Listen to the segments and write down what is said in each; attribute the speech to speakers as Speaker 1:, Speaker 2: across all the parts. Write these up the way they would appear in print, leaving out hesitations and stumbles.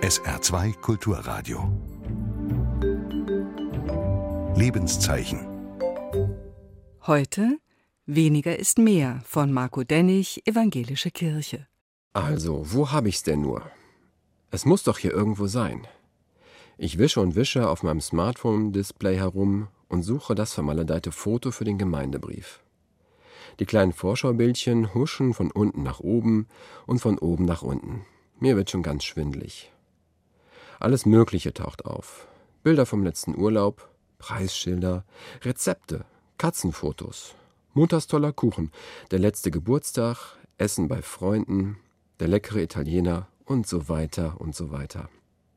Speaker 1: SR2 Kulturradio. Lebenszeichen.
Speaker 2: Heute Weniger ist mehr von Marco Dennig, Evangelische Kirche.
Speaker 3: Also, wo habe ich's denn nur? Es muss doch hier irgendwo sein. Ich wische und wische auf meinem Smartphone-Display herum und suche das vermaledeite Foto für den Gemeindebrief. Die kleinen Vorschaubildchen huschen von unten nach oben und von oben nach unten. Mir wird schon ganz schwindelig. Alles Mögliche taucht auf. Bilder vom letzten Urlaub, Preisschilder, Rezepte, Katzenfotos, Mutters toller Kuchen, der letzte Geburtstag, Essen bei Freunden, der leckere Italiener und so weiter und so weiter.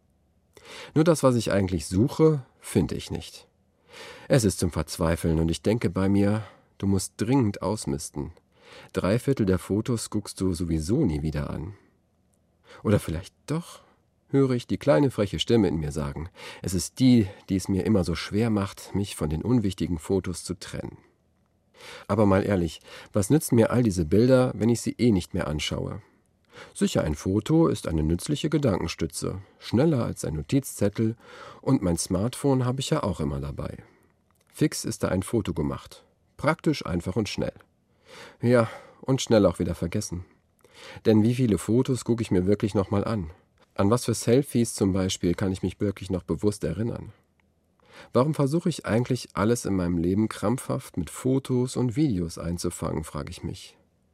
Speaker 3: Nur das, was ich eigentlich suche, finde ich nicht. Es ist zum Verzweifeln und ich denke bei mir, du musst dringend ausmisten. 3/4 der Fotos guckst du sowieso nie wieder an. Oder vielleicht doch, höre ich die kleine freche Stimme in mir sagen. Es ist die es mir immer so schwer macht, mich von den unwichtigen Fotos zu trennen. Aber mal ehrlich, was nützen mir all diese Bilder, wenn ich sie nicht mehr anschaue? Sicher, ein Foto ist eine nützliche Gedankenstütze, schneller als ein Notizzettel, und mein Smartphone habe ich ja auch immer dabei. Fix ist da ein Foto gemacht. Praktisch, einfach und schnell. Ja, und schnell auch wieder vergessen. Denn wie viele Fotos gucke ich mir wirklich nochmal an? An was für Selfies zum Beispiel kann ich mich wirklich noch bewusst erinnern? Warum versuche ich eigentlich alles in meinem Leben krampfhaft mit Fotos und Videos einzufangen, frage ich mich.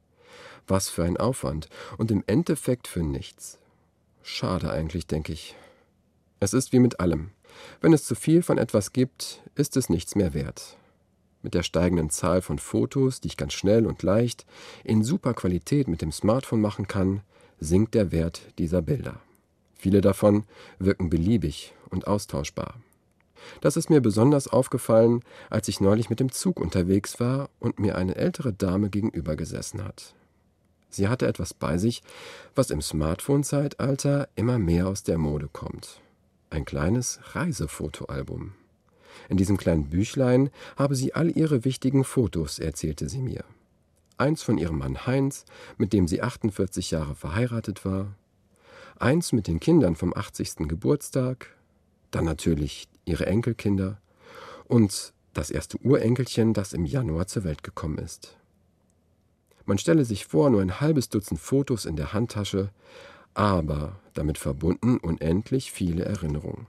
Speaker 3: Was für ein Aufwand und im Endeffekt für nichts. Schade eigentlich, denke ich. Es ist wie mit allem. Wenn es zu viel von etwas gibt, ist es nichts mehr wert. Mit der steigenden Zahl von Fotos, die ich ganz schnell und leicht in super Qualität mit dem Smartphone machen kann, sinkt der Wert dieser Bilder. Viele davon wirken beliebig und austauschbar. Das ist mir besonders aufgefallen, als ich neulich mit dem Zug unterwegs war und mir eine ältere Dame gegenüber gesessen hat. Sie hatte etwas bei sich, was im Smartphone-Zeitalter immer mehr aus der Mode kommt. Ein kleines Reisefotoalbum. In diesem kleinen Büchlein habe sie all ihre wichtigen Fotos, erzählte sie mir. Eins von ihrem Mann Heinz, mit dem sie 48 Jahre verheiratet war. Eins mit den Kindern vom 80. Geburtstag. Dann natürlich ihre Enkelkinder. Und das erste Urenkelchen, das im Januar zur Welt gekommen ist. Man stelle sich vor, nur ein halbes Dutzend Fotos in der Handtasche, aber damit verbunden unendlich viele Erinnerungen.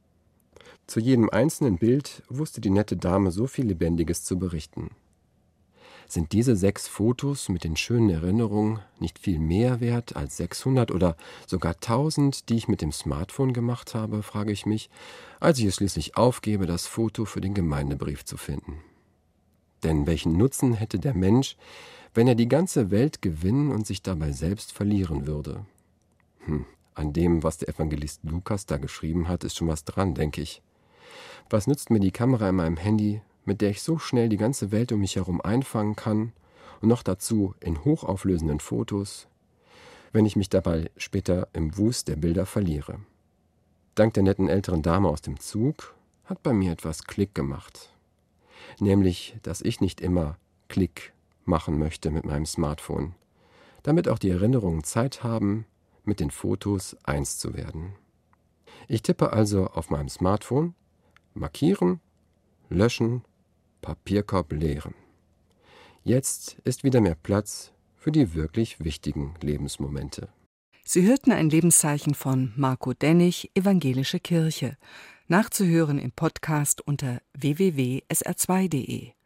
Speaker 3: Zu jedem einzelnen Bild wusste die nette Dame so viel Lebendiges zu berichten. Sind diese 6 Fotos mit den schönen Erinnerungen nicht viel mehr wert als 600 oder sogar 1000, die ich mit dem Smartphone gemacht habe, frage ich mich, als ich es schließlich aufgebe, das Foto für den Gemeindebrief zu finden. Denn welchen Nutzen hätte der Mensch, wenn er die ganze Welt gewinnen und sich dabei selbst verlieren würde? An dem, was der Evangelist Lukas da geschrieben hat, ist schon was dran, denke ich. Was nützt mir die Kamera in meinem Handy, mit der ich so schnell die ganze Welt um mich herum einfangen kann und noch dazu in hochauflösenden Fotos, wenn ich mich dabei später im Wust der Bilder verliere? Dank der netten älteren Dame aus dem Zug hat bei mir etwas Klick gemacht. Nämlich, dass ich nicht immer Klick machen möchte mit meinem Smartphone, damit auch die Erinnerungen Zeit haben, mit den Fotos eins zu werden. Ich tippe also auf meinem Smartphone: markieren, löschen, Papierkorb leeren. Jetzt ist wieder mehr Platz für die wirklich wichtigen Lebensmomente.
Speaker 2: Sie hörten ein Lebenszeichen von Marco Dennig, Evangelische Kirche. Nachzuhören im Podcast unter www.sr2.de.